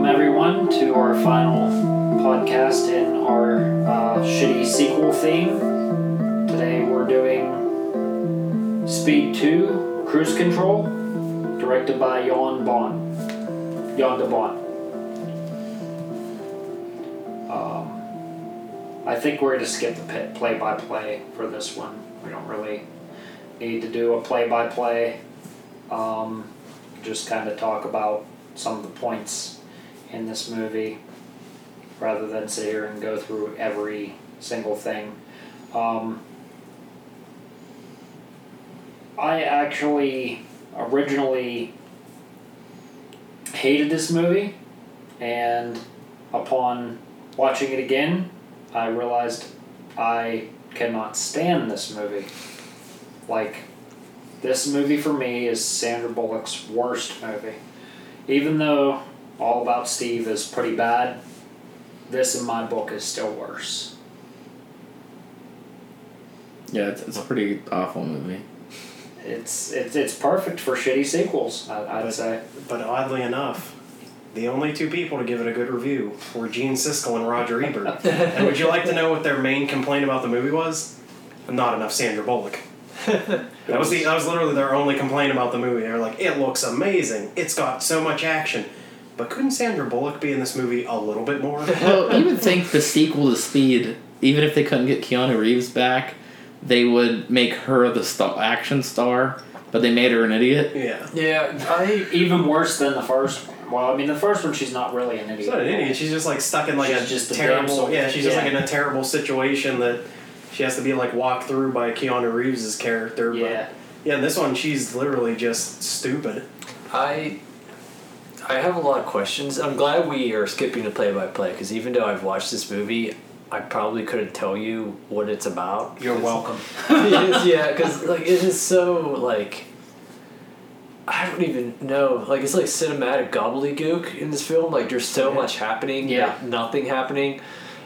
Welcome everyone to our final podcast in our shitty sequel theme. Today we're doing Speed 2, Cruise Control, directed by Jan de Bont. I think we're going to skip the play-by-play for this one. We don't really need to do a play-by-play. Just kind of talk about some of the points in this movie rather than sit here and go through every single thing. I actually originally hated this movie, and upon watching it again, I realized I cannot stand this movie. Like, this movie for me is Sandra Bullock's worst movie. Even though All About Steve is pretty bad, this in my book is still worse. Yeah, it's a pretty awful movie. It's perfect for shitty sequels, I'd say. But oddly enough, the only two people to give it a good review were Gene Siskel and Roger Ebert. And would you like to know what their main complaint about the movie was? Not enough Sandra Bullock. That was literally their only complaint about the movie. They were like, it looks amazing. It's got so much action. But couldn't Sandra Bullock be in this movie a little bit more? Well, you would think the sequel to Speed, even if they couldn't get Keanu Reeves back, they would make her the action star, but they made her an idiot. Yeah, even worse than the first one. Well, I mean, the first one, she's not really an idiot. She's not an idiot. She's just like stuck in like just a terrible... she's just like in a terrible situation that she has to be like walked through by Keanu Reeves' character. Yeah. But, in this one, she's literally just stupid. I have a lot of questions. I'm glad we are skipping the play-by-play, because even though I've watched this movie, I probably couldn't tell you what it's about. You're welcome. Yeah, because like, it is so, like... I don't even know. Like, it's like cinematic gobbledygook in this film. Like, there's so much happening, but nothing happening.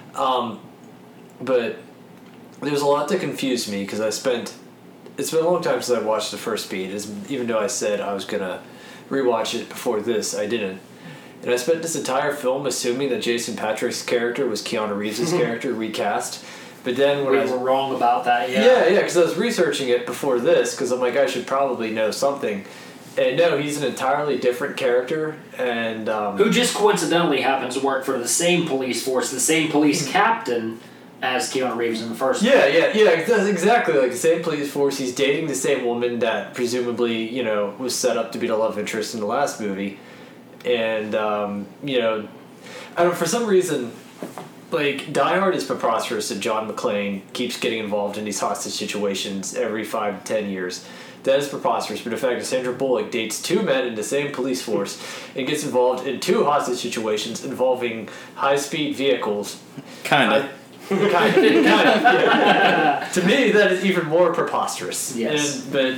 But there's a lot that confused me, because it's been a long time since I watched the first Speed. Even though I said I was going to rewatch it before this, I didn't. And I spent this entire film assuming that Jason Patric's character was Keanu Reeves' character recast. But then when we were wrong about that, Yeah, because I was researching it before this, because I'm like, I should probably know something. And no, he's an entirely different character, and who just coincidentally happens to work for the same police force, the same police captain as Keanu Reeves in the first one. Yeah, exactly. Like the same police force. He's dating the same woman that presumably, was set up to be the love interest in the last movie, and I don't. For some reason, like, Die Hard is preposterous that John McClane keeps getting involved in these hostage situations every 5 to 10 years. That is preposterous, but the fact that Sandra Bullock dates two men in the same police force and gets involved in two hostage situations involving high-speed vehicles... Kind of. Yeah. To me, that is even more preposterous. Yes. This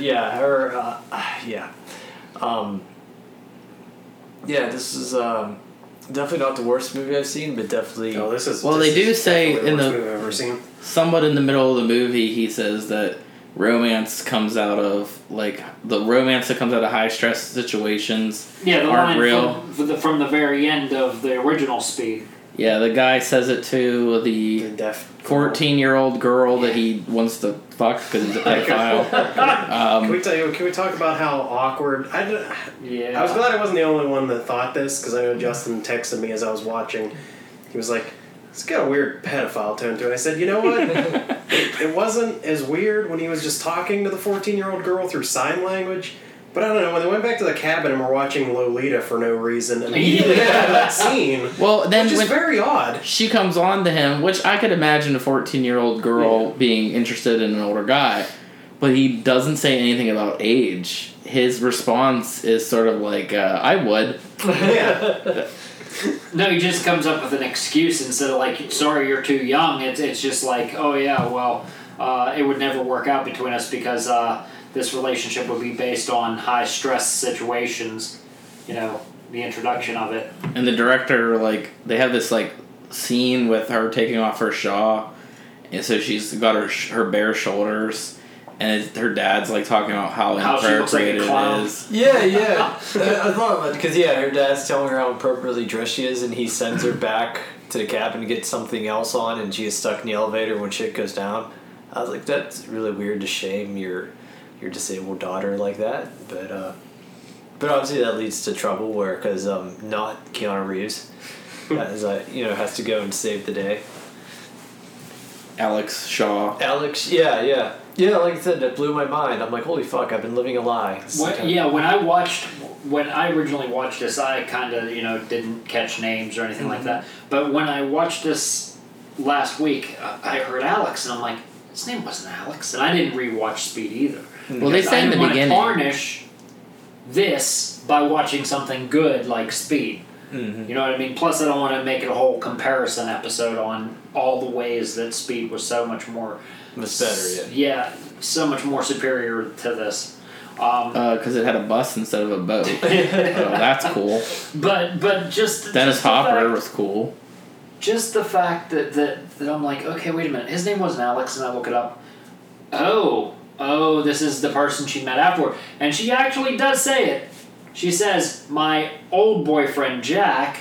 is definitely not the worst movie I've seen, but definitely... No, this is... Well, they do say in the movie I've ever seen. Somewhat in the middle of the movie, he says that romance comes out of, like, the romance that comes out of high-stress situations aren't real. From the very end of the original Speed. Yeah, the guy says it to the 14-year-old girl that he wants to fuck because he's a pedophile. Can we talk about how awkward... I was glad I wasn't the only one that thought this, because I know Justin texted me as I was watching. He was like, it's got a weird pedophile tone to it. I said, you know what? It wasn't as weird when he was just talking to the 14-year-old girl through sign language. But I don't know, when they went back to the cabin and were watching Lolita for no reason, and that scene, well, then which is very odd. She comes on to him, which I could imagine a 14-year-old girl being interested in an older guy, but he doesn't say anything about age. His response is sort of like, I would. Yeah. No, he just comes up with an excuse instead of like, sorry, you're too young. It's just like, oh yeah, well, it would never work out between us because this relationship would be based on high stress situations, the introduction of it. And the director, like, they have this like scene with her taking off her shawl, and so she's got her bare shoulders, and her dad's like talking about how she looks like a inappropriate clown. it is. Yeah. I thought about it because her dad's telling her how appropriately dressed she is, and he sends her back to the cabin to get something else on, and she is stuck in the elevator when shit goes down. I was like, that's really weird to shame your disabled daughter like that, but obviously that leads to trouble because not Keanu Reeves has to go and save the day. Alex Shaw. Yeah, like I said, that blew my mind. I'm like, holy fuck, I've been living a lie. When I originally watched this, I kind of, didn't catch names or anything like that. But when I watched this last week, I heard Alex, and I'm like, his name wasn't Alex. And I didn't rewatch Speed either. Well, they say in the beginning. I didn't want to tarnish this by watching something good like Speed. Mm-hmm. You know what I mean? Plus, I don't want to make it a whole comparison episode on all the ways that Speed was so much more... It's better, yeah, so much more superior to this. Because it had a bus instead of a boat. That's cool. But just... Dennis Hopper was cool. Just the fact that I'm like, okay, wait a minute. His name wasn't Alex, and I look it up. Oh, this is the person she met afterward. And she actually does say it. She says, my old boyfriend, Jack...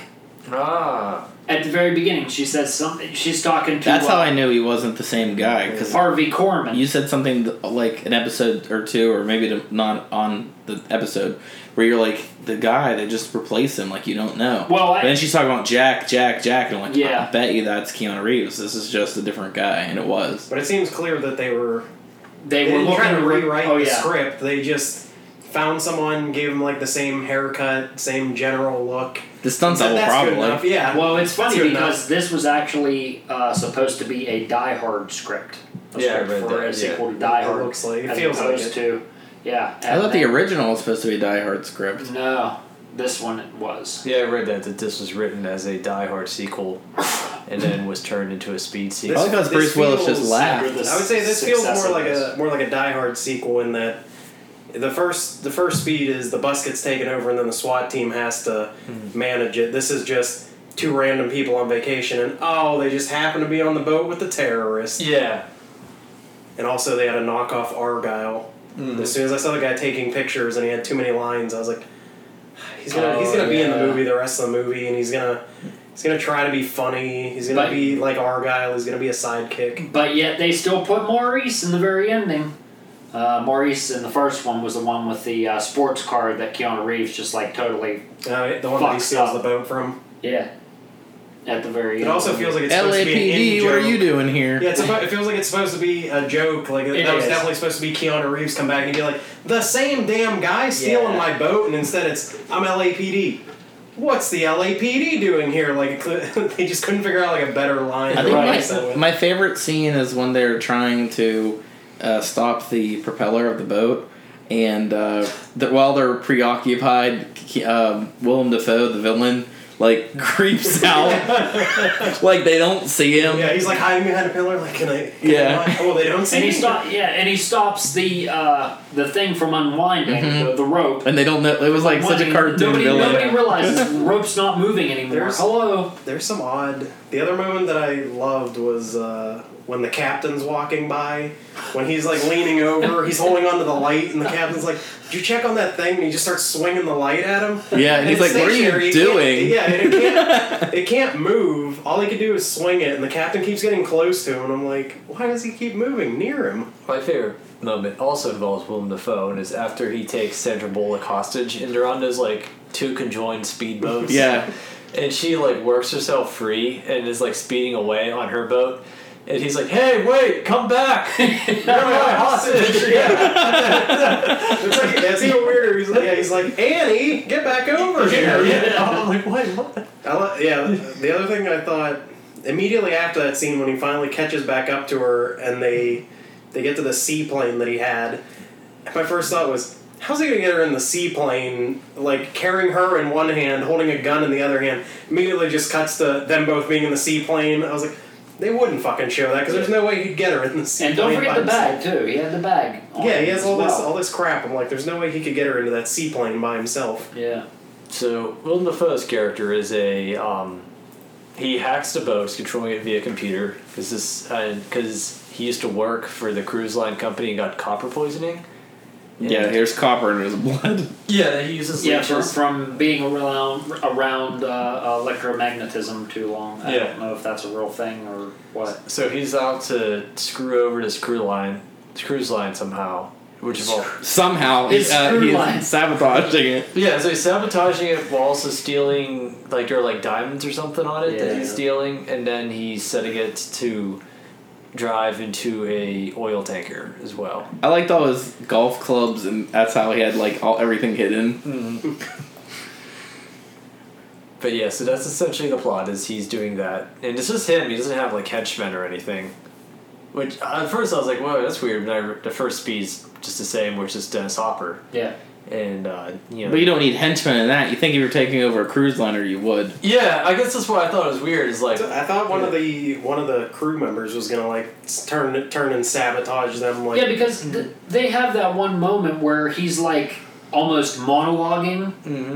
At the very beginning, she says something. She's talking to... That's how I knew he wasn't the same guy. Cause Harvey Korman. You said something like an episode or two, or maybe not on the episode, where you're like, the guy, they just replace him, like you don't know. Well, but then she's talking about Jack, and I'm like, yeah. I bet you that's Keanu Reeves. This is just a different guy, and it was. But it seems clear that they were looking trying to rewrite the yeah. script. They just found someone, gave him like the same haircut, same general look. The stunt double, probably. Yeah. Well, it's funny because this was actually supposed to be a Die Hard script. A sequel to Die Hard. It looks like it as feels opposed like to, yeah. I thought the original was supposed to be a Die Hard script. No, this one it was. Yeah, I read that this was written as a Die Hard sequel, and then was turned into a Speed sequel. All because Bruce Willis just laughed. I would say this feels more like a Die Hard sequel in that. The first Speed is the bus gets taken over and then the SWAT team has to manage it. This is just two random people on vacation and they just happen to be on the boat with the terrorists. Yeah. And also they had a knockoff Argyle. As soon as I saw the guy taking pictures and he had too many lines, I was like, he's gonna be in the movie the rest of the movie, and he's gonna try to be funny. He's gonna be like Argyle. He's gonna be a sidekick. But yet they still put Maurice in the very ending. Maurice in the first one was the one with the sports car that Keanu Reeves just like totally the one that he steals the boat from. Yeah. At the very end. It also feels like it's supposed to be an LAPD, what are you doing here? Yeah, it feels like it's supposed to be a joke. Like that was definitely supposed to be Keanu Reeves come back and be like, the same damn guy stealing my boat, and instead it's, I'm LAPD. What's the LAPD doing here? Like, they just couldn't figure out like a better line. I think my favorite scene is when they're trying to stop the propeller of the boat, and while they're preoccupied, Willem Dafoe, the villain, like creeps out, like they don't see him. Yeah, he's like hiding behind a pillar. Like, can I oh, they don't see and me. And he stops the thing from unwinding the rope. And they don't know. It was like such a cartoon villain. Nobody realizes the rope's not moving anymore. There's some odd. The other moment that I loved was when the captain's walking by, when he's like leaning over, he's holding onto the light, and the captain's like, "Did you check on that thing?" And he just starts swinging the light at him. Yeah, and he's like, "What are you doing?" Yeah, and it can't move. All he can do is swing it, and the captain keeps getting close to him. And I'm like, why does he keep moving near him? My favorite moment also involves Willem Dafoe, and is after he takes Sandra Bullock hostage, and they're on those like two conjoined speedboats. Yeah. And she like works herself free and is like speeding away on her boat. And he's like, "Hey, wait, come back! You're my hostage!" Yeah. It's even weirder. He's like, "Annie, get back over here!" Yeah. I'm like, "Wait, what?" The other thing I thought immediately after that scene when he finally catches back up to her and they get to the seaplane that he had, my first thought was, how's he gonna get her in the seaplane, like carrying her in one hand, holding a gun in the other hand? Immediately just cuts to them both being in the seaplane. I was like, they wouldn't fucking show that because there's no way he'd get her in the seaplane. And don't forget the bag too. He had the bag. Yeah, he has all this crap. I'm like, there's no way he could get her into that seaplane by himself. Yeah. So Willem Dafoe's character is a he hacks the boat, controlling it via computer, because he used to work for the cruise line company and got copper poisoning. Yeah, here's copper in his blood. Yeah, that he uses from being around electromagnetism too long. I don't know if that's a real thing or what. So he's out to screw over this cruise line somehow. Which is all somehow he's sabotaging it. Yeah, so he's sabotaging it while also stealing, like, there are like diamonds or something on it that he's stealing, and then he's setting it to drive into a oil tanker as well. I liked all his golf clubs, and that's how he had like everything hidden. Mm-hmm. But yeah, so that's essentially the plot, is he's doing that, and it's just him. He doesn't have like henchmen or anything. Which at first I was like, whoa, that's weird. But the first speed's just the same, which is Dennis Hopper. Yeah. And But you don't need henchmen in that. You think if you're taking over a cruise liner, you would. Yeah, I guess that's why I thought it was weird. Is like I thought one of the crew members was gonna like turn and sabotage them. Like because they have that one moment where he's like almost monologuing,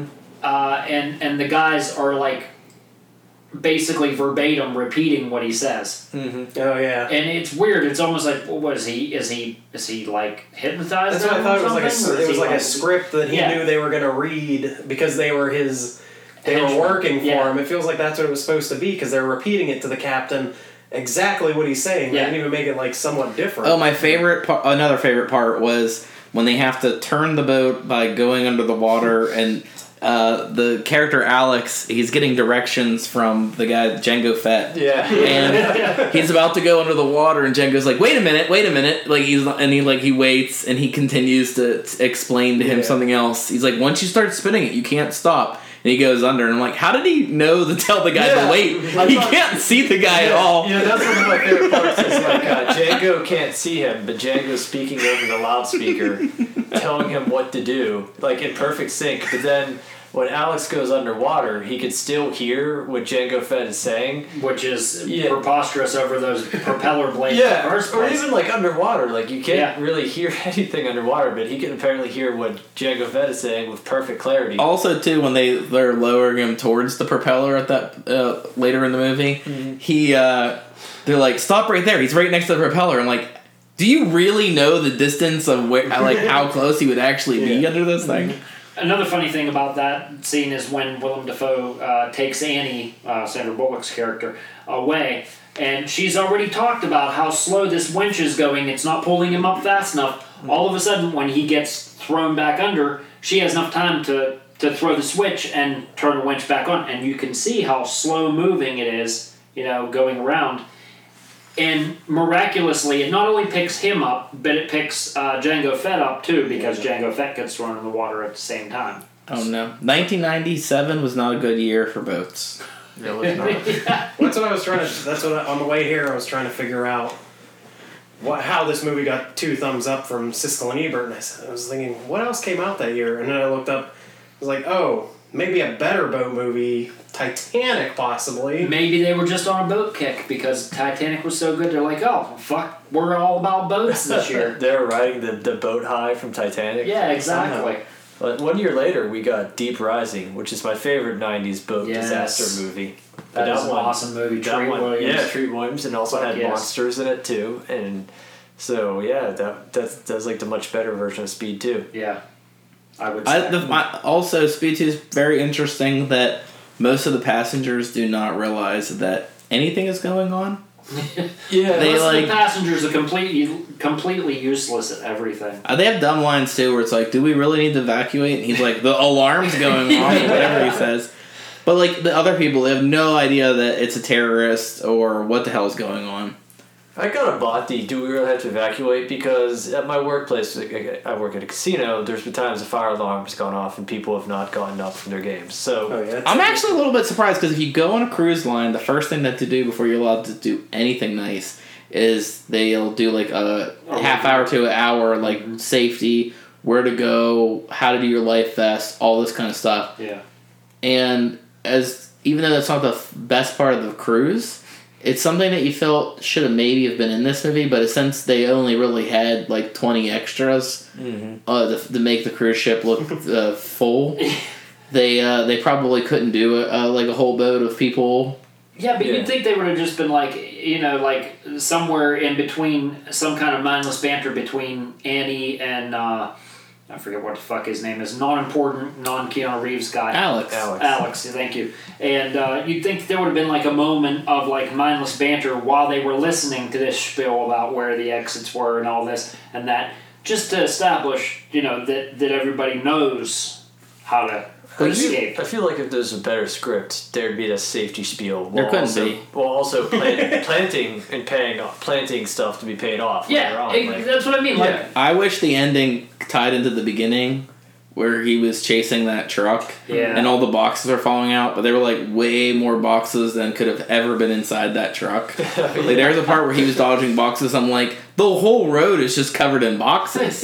and the guys are like basically verbatim repeating what he says. Mm-hmm. Oh yeah. And it's weird. It's almost like, what is he? Is he like hypnotized? That's what I thought. It was like a script that he knew they were going to read because they were they were working for him. It feels like that's what it was supposed to be because they're repeating it to the captain exactly what he's saying. They didn't even make it like somewhat different. Oh, my favorite another favorite part was when they have to turn the boat by going under the water and. The character Alex, he's getting directions from the guy Jango Fett. Yeah. And he's about to go under the water, and Jango's like, "Wait a minute!" Like he waits, and he continues to explain to him something else. He's like, "Once you start spinning it, you can't stop." And he goes under, and I'm like, "How did he know to tell the guy to wait? He can't see the guy at all." Yeah, that's one of my favorite parts. Is like Jango can't see him, but Jango's speaking over the loudspeaker, telling him what to do, like in perfect sync. But then when Alex goes underwater, he can still hear what Jango Fett is saying, which is preposterous over those propeller blades. In the first place. Or even like underwater, like you can't really hear anything underwater, but he can apparently hear what Jango Fett is saying with perfect clarity. Also, too, when they're lowering him towards the propeller at that later in the movie, they're like, "Stop right there! He's right next to the propeller." I'm like, do you really know the distance of where, like, how close he would actually be under this thing? Another funny thing about that scene is when Willem Dafoe takes Annie, Sandra Bullock's character, away, and she's already talked about how slow this winch is going. It's not pulling him up fast enough. All of a sudden, when he gets thrown back under, she has enough time to throw the switch and turn the winch back on, and you can see how slow moving it is, going around. And miraculously, it not only picks him up, but it picks Jango Fett up too, because Jango Fett gets thrown in the water at the same time. Oh no! 1997 was not a good year for boats. It was not. That's what I was trying to. That's what on the way here I was trying to figure out how this movie got 2 thumbs up from Siskel and Ebert, and I was thinking, what else came out that year? And then I looked up. I was like, oh, maybe a better boat movie. Titanic, possibly. Maybe they were just on a boat kick because Titanic was so good. They're like, oh, fuck, we're all about boats this year. They were riding the boat high from Titanic. Yeah, exactly. But 1 year later, we got Deep Rising, which is my favorite 90s boat disaster movie. That is an awesome movie. Treat Williams. Yeah, Treat Williams, and also had monsters in it, too. And so, yeah, that's like the much better version of Speed 2. Yeah, I would say. Also, Speed 2 is very interesting that most of the passengers do not realize that anything is going on. Yeah, most of the passengers are completely useless at everything. They have dumb lines too, where it's like, "Do we really need to evacuate?" And he's like, "The alarm's going on," or whatever he says. But like the other people, they have no idea that it's a terrorist or what the hell is going on. I kind of bought the "do we really have to evacuate?" because at my workplace, I work at a casino, there's been times a fire alarm has gone off and people have not gotten up from their games. So I'm actually a little bit surprised because if you go on a cruise line, the first thing that to do before you're allowed to do anything nice is they'll do like a half hour to an hour, like safety, where to go, how to do your life vest, all this kind of stuff. Yeah. And even though that's not the best part of the cruise, it's something that you felt should have maybe have been in this movie, but since they only really had like 20 extras to make the cruise ship look full, they probably couldn't do like a whole boat of people Yeah, but you'd think they would have just been like, like somewhere in between, some kind of mindless banter between Annie and I forget what the fuck his name is, non-important, non-Keanu Reeves guy. Alex, thank you. And you'd think there would have been like a moment of like mindless banter while they were listening to this spiel about where the exits were and all this, and that just to establish, that everybody knows how to escape. I feel like if there's a better script, there'd be a safety spiel. There couldn't be. While also planting and planting stuff to be paid off. Yeah, that's what I mean. Like, I wish the ending tied into the beginning where he was chasing that truck and all the boxes are falling out, but there were like way more boxes than could have ever been inside that truck. Like there's a part where he was dodging boxes. I'm like, the whole road is just covered in boxes.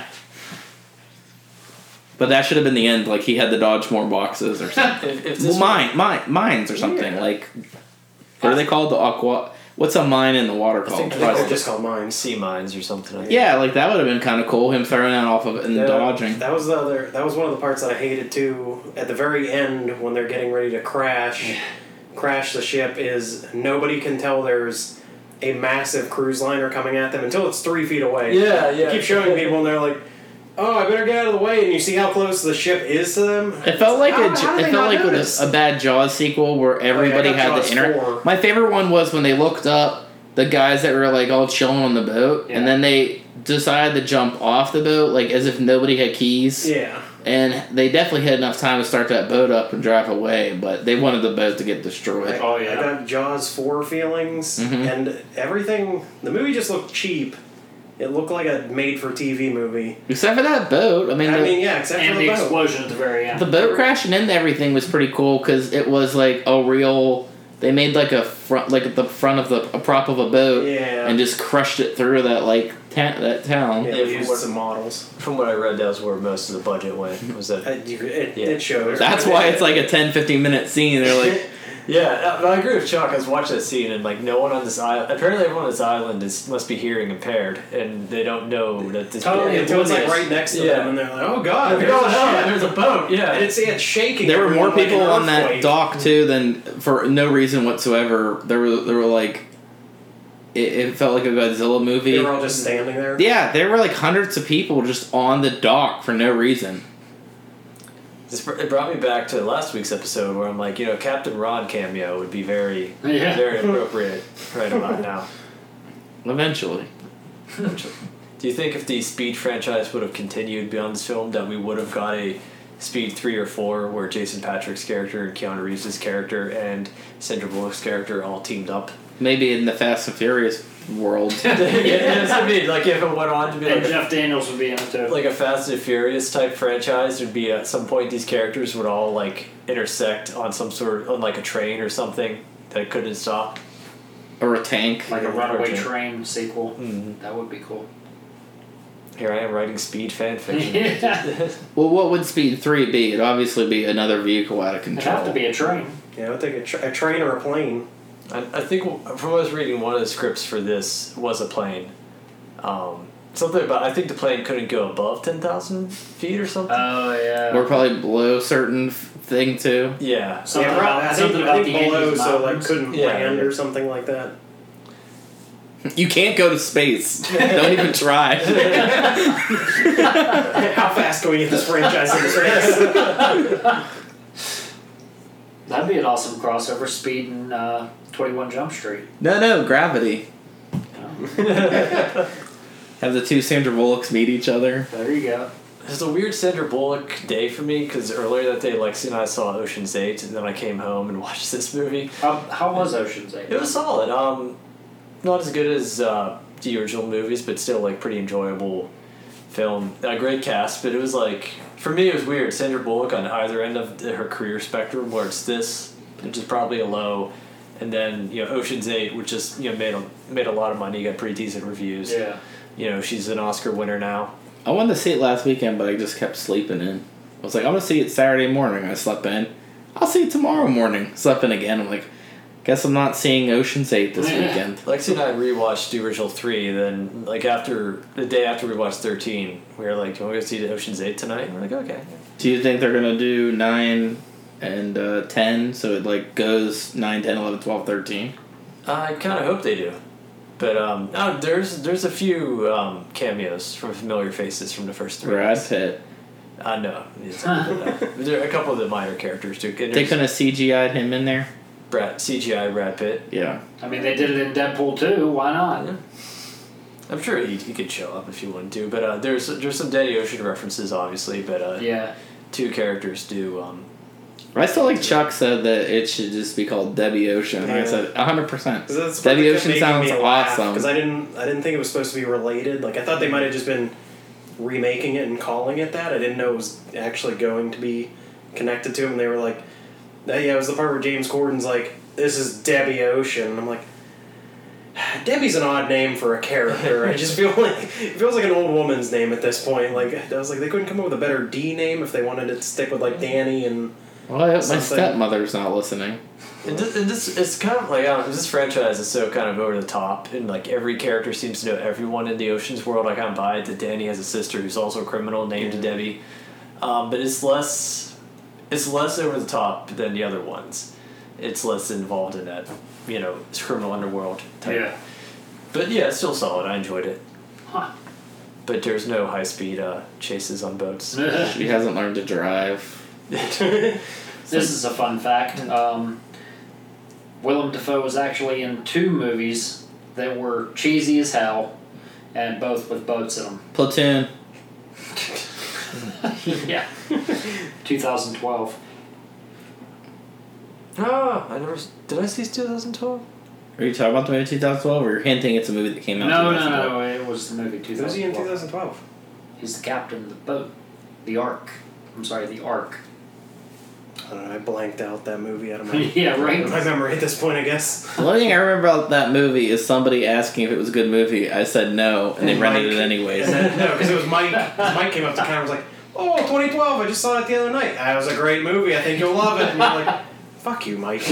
But that should have been the end. Like he had to dodge more boxes or something. Mines or something. Like, what are they called? The aqua. What's a mine in the water called? I think they're just called mines. Sea mines or something. Yeah, like that would have been kind of cool. Him throwing that off of it and dodging. That was one of the parts that I hated too. At the very end, when they're getting ready to crash the ship, is nobody can tell there's a massive cruise liner coming at them until it's 3 feet away. Yeah. You keep showing people, and they're like, "Oh, I better get out of the way," and you see how close the ship is to them. It felt like a bad Jaws sequel where everybody had the internet. My favorite one was when they looked up the guys that were like all chilling on the boat, and then they decided to jump off the boat like as if nobody had keys. Yeah. And they definitely had enough time to start that boat up and drive away, but they wanted the boat to get destroyed. I got Jaws 4 feelings, and everything. The movie just looked cheap. It looked like a made-for-TV movie. Except for that boat. Except for the boat. Explosion at the very end. The boat crashing into everything was pretty cool because it was like a real. They made like a front, like the front of a prop of a boat, and just crushed it through that that town. Yeah, they used some models. From what I read, that was where most of the budget went. Was that it shows? That's why it's like a 10-15 minute scene. They're like. Yeah, I agree with Chuck. I was watching that scene and like no one on this island. Apparently, everyone on this island must be hearing impaired, and they don't know that this. Until it's like right next to them, and they're like, "Oh God, there's a boat." Yeah, and it's shaking. There were more people on that dock too than for no reason whatsoever. There were like. It felt like a Godzilla movie. They were all just standing there. Yeah, there were like hundreds of people just on the dock for no reason. It brought me back to last week's episode where I'm like, Captain Ron cameo would be very, very appropriate right about now. Eventually. Do you think if the Speed franchise would have continued beyond this film that we would have got a Speed 3 or 4 where Jason Patric's character and Keanu Reeves' character and Sandra Bullock's character all teamed up? Maybe in the Fast and Furious world. I mean, like if it went on to be and Jeff Daniels would be in it too. Like a Fast and Furious type franchise, there'd be at some point these characters would all like intersect on on like a train or something that couldn't stop. Or a tank. Like a Runaway Train sequel. Mm-hmm. That would be cool. Here I am writing Speed fanfiction. Well, what would Speed 3 be? It'd obviously be another vehicle out of control. It'd have to be a train. Yeah, I would think a train or a plane. I think from what I was reading, one of the scripts for this was a plane. Something about I think the plane couldn't go above 10,000 feet or something. Oh yeah. Or probably below certain thing too. Yeah. Something I think below, so like couldn't land or something like that. You can't go to space. Don't even try. How fast can we get this franchise into space? That'd be an awesome crossover. Speed and 21 Jump Street. No, Gravity. Have the two Sandra Bullocks meet each other. There you go. It was a weird Sandra Bullock day for me because earlier that day, Lexi and I saw Ocean's 8, and then I came home and watched this movie. How was Ocean's 8? It was solid. Not as good as the original movies, but still like pretty enjoyable film. A great cast, but it was like for me it was weird. Sandra Bullock on either end of her career spectrum, where it's this, which is probably a low, and then Ocean's 8, which just made a lot of money, got pretty decent reviews. Yeah. She's an Oscar winner now. I wanted to see it last weekend, but I just kept sleeping in. I was like, I'm gonna see it Saturday morning. I slept in. I'll see it tomorrow morning. Slept in again. I'm like, guess I'm not seeing Ocean's 8 this weekend. Lexi and I rewatched the original 3, then like the day after we watched 13, we were like, do you want to go see Ocean's 8 tonight? And we're like, okay. Do you think they're gonna do 9 and 10, so it like goes 9, 10, 11, 12, 13. I kind of hope they do. But there's a few cameos from familiar faces from the first 3. Brad Pitt. No. There are a couple of the minor characters too. They couldn't have CGI'd him in there? CGI Brad Pitt. Yeah. I mean, they did it in Deadpool too. Why not? Yeah. I'm sure he could show up if he wanted to. But there's some Daddy Ocean references, obviously. But yeah. 2 characters do. I still like Chuck said that it should just be called Debbie Ocean. Yeah. I said 100%. Debbie Ocean sounds awesome. Because I didn't think it was supposed to be related. Like I thought they might have just been remaking it and calling it that. I didn't know it was actually going to be connected to him. And they were like, it was the part where James Corden's like, "This is Debbie Ocean." And I'm like, Debbie's an odd name for a character. I just feel like it feels like an old woman's name at this point. Like I was like, they couldn't come up with a better D name if they wanted to stick with like Danny and. Well, I hope my stepmother's not listening. And this it's kind of like this franchise is so kind of over the top, and like every character seems to know everyone in the Ocean's world. I kind of buy it that Danny has a sister who's also a criminal named Debbie, but it's less over the top than the other ones. It's less involved in that, criminal underworld type. Yeah. But yeah, it's still solid. I enjoyed it. Huh. But there's no high speed chases on boats. She hasn't learned to drive. This is a fun fact. Willem Dafoe was actually in 2 movies that were cheesy as hell, and both with boats in them. Platoon. Yeah. 2012. Did I see 2012? Are you talking about the movie 2012, or you're hinting it's a movie that came out in 2012? No, it was the movie 2012. Was he in 2012? He's the captain of the boat. The Ark. I'm sorry, the Ark. I don't know, I blanked out that movie out of my, Yeah, right. my memory at this point, I guess. The only thing I remember about that movie is somebody asking if it was a good movie. I said no, and they rented it anyways. No, because it was Mike. Mike came up to camera and was like, "Oh, 2012, I just saw it the other night. That was a great movie. I think you'll love it." And you're like, "Fuck you, Mike."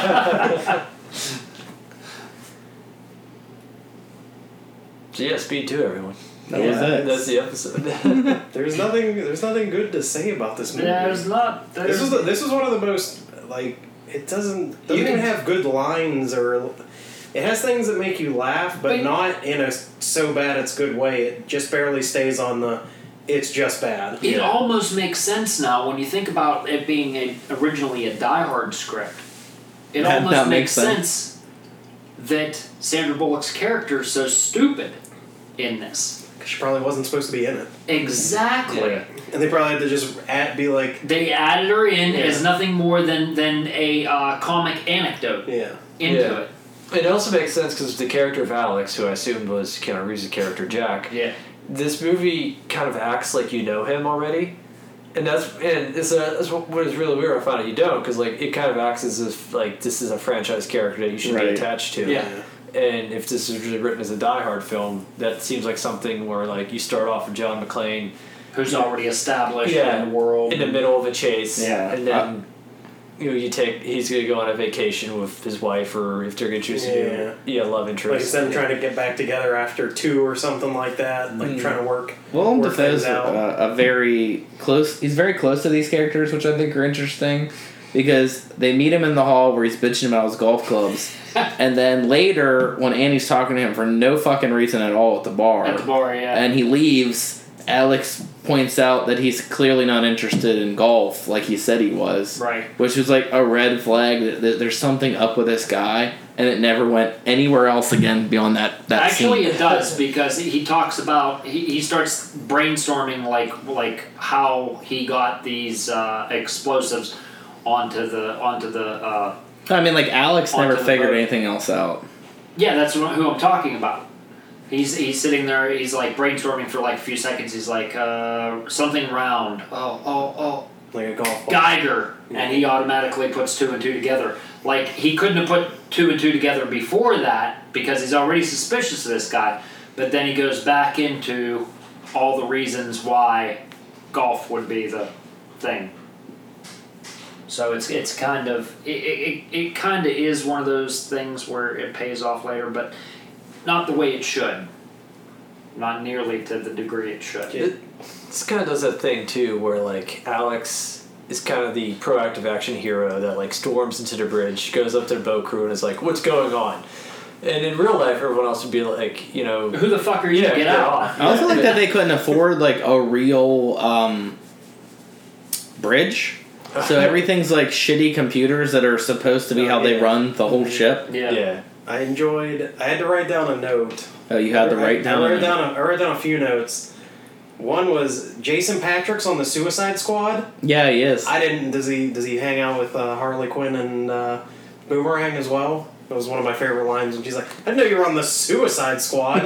So yeah, Speed 2, everyone. That was it. That's the episode. There's nothing good to say about this movie. Yeah, there's not. This was one of the most it doesn't even have good lines, or it has things that make you laugh, but not in a so bad it's good way. It just barely stays on the it's just bad. It almost makes sense now when you think about it being originally a Die Hard script. It almost makes sense that Sandra Bullock's character is so stupid in this. She probably wasn't supposed to be in it. Exactly. Yeah. And they probably had to just be like... They added her in as nothing more than a comic anecdote into it. It also makes sense because the character of Alex, who I assumed was Keanu Reeves' character Jack, this movie kind of acts like you know him already. And that's what is really weird. I found out you don't, because it kind of acts as if this is a franchise character that you should be attached to. Yeah. And if this is really written as a Die Hard film, that seems like something where you start off with John McClane, who's already established in the world, in the middle of a chase, and then he's gonna go on a vacation with his wife, or if they're gonna choose to do love interest. Like them trying to get back together after 2 or something like that, trying to work. Willem Dafoe's a very close. He's very close to these characters, which I think are interesting, because they meet him in the hall where he's bitching about his golf clubs, and then later when Annie's talking to him for no fucking reason at all at the bar, and he leaves, Alex points out that he's clearly not interested in golf like he said he was. Right. Which was a red flag that there's something up with this guy, and it never went anywhere else again beyond that Actually, scene. it does, because he talks about he starts brainstorming like how he got these explosives onto the Alex never figured anything else out. Yeah, that's who I'm talking about. He's sitting there, he's brainstorming for a few seconds, he's like, something round. Oh. Like a golf ball. Geiger. And he automatically puts 2 and 2 together. He couldn't have put 2 and 2 together before that, because he's already suspicious of this guy. But then he goes back into all the reasons why golf would be the thing. So it's kind of it kind of is one of those things where it pays off later, but not the way it should. Not nearly to the degree it should. This kind of does that thing too, where Alex is kind of the proactive action hero that like storms into the bridge, goes up to the boat crew, and is like, "What's going on?" And in real life, everyone else would be like, who the fuck are you? Get out! I also like that they couldn't afford like a real bridge. So everything's like shitty computers that are supposed to be how they run the whole ship. Yeah. I had to write down a note. Oh, you had to write down. I wrote down a few notes. One was Jason Patrick's on the Suicide Squad. Yeah, he is. Does he hang out with Harley Quinn and Boomerang as well? That was one of my favorite lines, and she's like, "I didn't know you were on the Suicide Squad."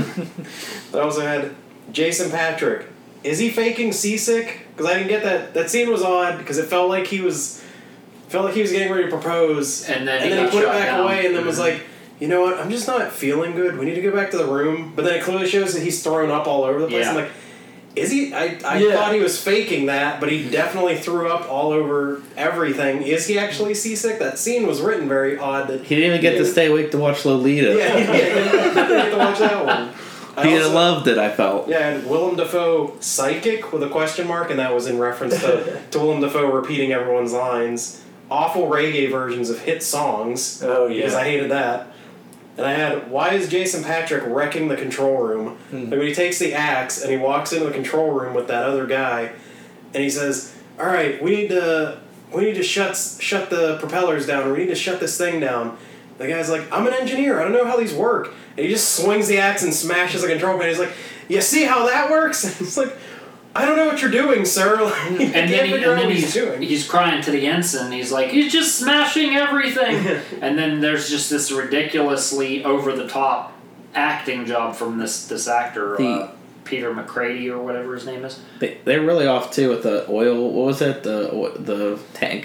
I also had Jason Patrick. Is he faking seasick? Because I didn't get that. That scene was odd because it felt like he was getting ready to propose, and then he put it back away, and then was like, "You know what? I'm just not feeling good. We need to go back to the room." But then it clearly shows that he's thrown up all over the place. I'm like, is he? I thought he was faking that, but he definitely threw up all over everything. Is he actually seasick? That scene was written very odd. That he didn't even get to stay awake to watch Lolita. Yeah, he didn't get to watch that one. He loved it, I felt. Yeah, and Willem Dafoe psychic with a question mark, and that was in reference to Willem Dafoe repeating everyone's lines. Awful reggae versions of hit songs. Oh, yeah. Because I hated that. And I had, why is Jason Patrick wrecking the control room? Like when he takes the axe and he walks into the control room with that other guy, and he says, "All right, we need to shut the propellers down, or we need to shut this thing down." The guy's like, "I'm an engineer. I don't know how these work." And he just swings the axe and smashes the control panel. He's like, "You see how that works?" And it's like, "I don't know what you're doing, sir." And then he's crying to the ensign. He's like, "He's just smashing everything." And then there's just this ridiculously over-the-top acting job from this actor, Peter McCready or whatever his name is. They're really off too with the oil. What was it? The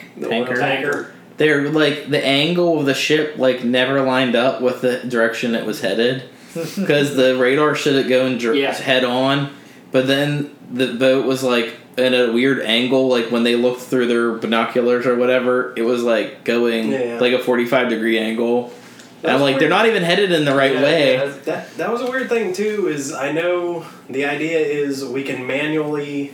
tanker. They're like the angle of the ship like never lined up with the direction it was headed, because the radar should have gone head on, but then the boat was like at a weird angle. Like when they looked through their binoculars or whatever, it was like going like a 45-degree angle. And I'm like, they're not even headed in the right way. Yeah, that was a weird thing too. Is I know the idea is we can manually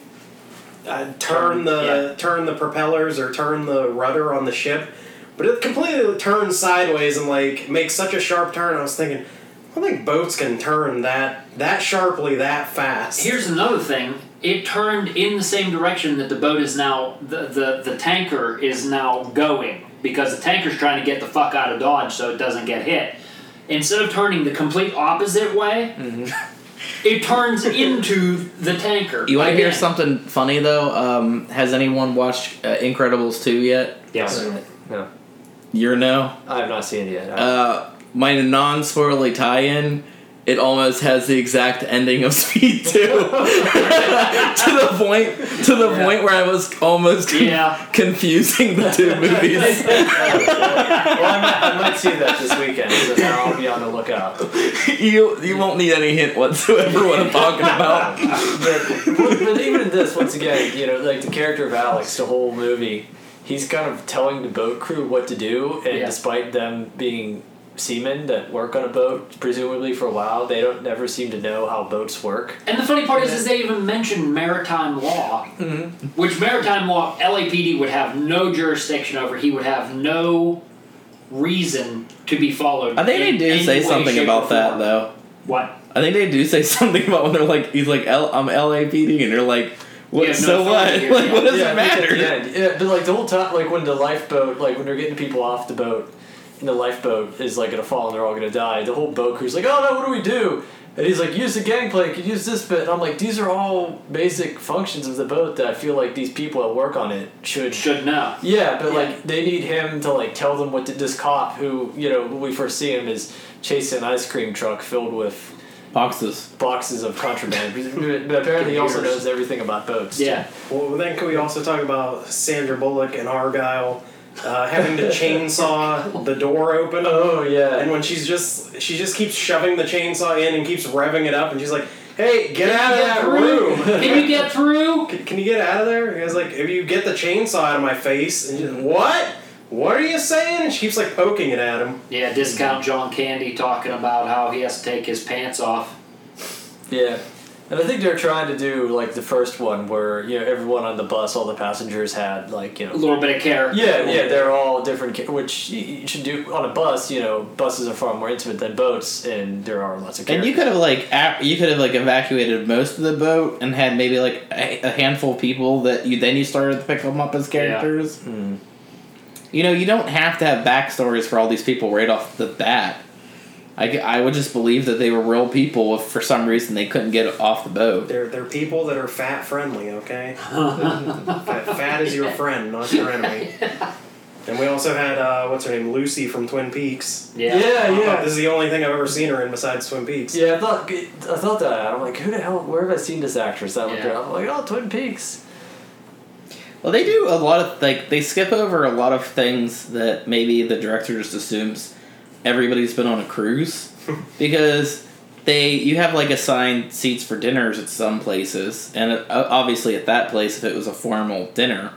turn the propellers or turn the rudder on the ship, but it completely turns sideways and like makes such a sharp turn. I was thinking, I don't think boats can turn that sharply that fast. Here's another thing. It turned in the same direction that the boat is now, the tanker is now going, because the tanker's trying to get the fuck out of Dodge so it doesn't get hit. Instead of turning the complete opposite way, it turns into the tanker. You want to hear something funny, though? Has anyone watched Incredibles 2 yet? Yes. No. You're no? I have not seen it yet. My non-swirly tie-in, it almost has the exact ending of Speed 2. to the point where I was almost confusing the two movies. I might see that this weekend, so I'll be on the lookout. You won't need any hint whatsoever what I'm talking about. but even in this, once again, like the character of Alex, the whole movie, he's kind of telling the boat crew what to do, and despite them being seamen that work on a boat, presumably for a while, they don't never seem to know how boats work. And the funny part is they even mention maritime law, which maritime law LAPD would have no jurisdiction over. He would have no reason to be followed. I think they do say something about that, though. What? I think they do say something about when they're like, he's like, I'm LAPD, and they're like, what? So what? Like, what does it matter? Yeah, but like the whole time, like when the lifeboat, like when they're getting people off the boat, and the lifeboat is like gonna fall and they're all gonna die, the whole boat crew's like, "Oh no, what do we do?" And he's like, "Use the gangplank, use this bit." And I'm like, these are all basic functions of the boat that I feel like these people that work on it should know. Yeah, but like they need him to like tell them what to, this cop who, when we first see him is chasing an ice cream truck filled with boxes of contraband. But apparently he also knows everything about boats. Yeah. Well, then can we also talk about Sandra Bullock and Argyle having to chainsaw the door open? Oh yeah. And when she just keeps shoving the chainsaw in and keeps revving it up, and she's like, "Hey, get out of that room! Can you get through? Can you get out of there?" And he's like, "If you get the chainsaw out of my face," and she's like, "What? What are you saying?" And she keeps like poking it at him. Yeah, discount John Candy talking about how he has to take his pants off. Yeah. And I think they're trying to do like the first one where, you know, everyone on the bus, all the passengers had like, you know, A little bit of care. yeah, they're all different, which you should do on a bus. You know, buses are far more intimate than boats, and there are lots of characters. And you could have evacuated most of the boat and had maybe like a handful of people that you started to pick them up as characters. Yeah. Mm. You know, you don't have to have backstories for all these people right off the bat. I would just believe that they were real people if for some reason they couldn't get off the boat. They're people that are fat friendly, okay? Fat is your friend, not your enemy. And we also had what's her name, Lucy from Twin Peaks. Yeah. This is the only thing I've ever seen her in besides Twin Peaks. Yeah, I thought that. I'm like, who the hell? Where have I seen this actress? I'm like, oh, Twin Peaks. Well, they do a lot of they skip over a lot of things that maybe the director just assumes everybody's been on a cruise because you have like assigned seats for dinners at some places, and obviously at that place if it was a formal dinner,